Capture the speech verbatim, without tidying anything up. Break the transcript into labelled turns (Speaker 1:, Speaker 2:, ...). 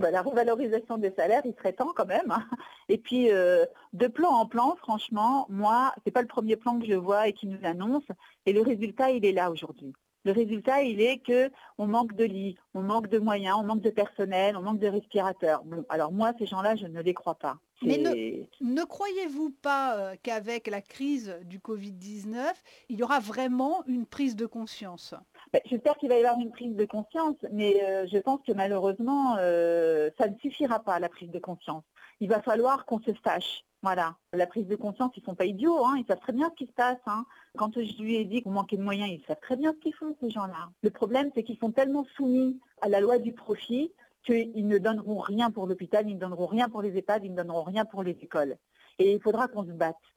Speaker 1: bah, la revalorisation des salaires, il serait temps quand même, hein. Et puis, euh, de plan en plan, franchement, moi, c'est pas le premier plan que je vois et qui nous annonce. Et le résultat, il est là aujourd'hui. Le résultat, il est que on manque de lits, on manque de moyens, on manque de personnel, on manque de respirateurs. Bon, alors moi, ces gens-là, je ne les crois pas.
Speaker 2: Mais ne
Speaker 1: C'est
Speaker 2: ne croyez-vous pas, heu, qu'avec la crise du covid dix-neuf, il y aura vraiment une prise de conscience?
Speaker 1: Ben, j'espère qu'il va y avoir une prise de conscience, mais euh, je pense que malheureusement, euh, ça ne suffira pas, la prise de conscience. Il va falloir qu'on se sache. Voilà. La prise de conscience, ils sont pas idiots, hein, ils savent très bien ce qui se passe, hein. Quand je lui ai dit qu'on manquait de moyens, ils savent très bien ce qu'ils font, ces gens-là. Le problème, c'est qu'ils sont tellement soumis à la loi du profit qu'ils ne donneront rien pour l'hôpital, ils ne donneront rien pour les EHPAD, ils ne donneront rien pour les écoles. Et il faudra qu'on se batte.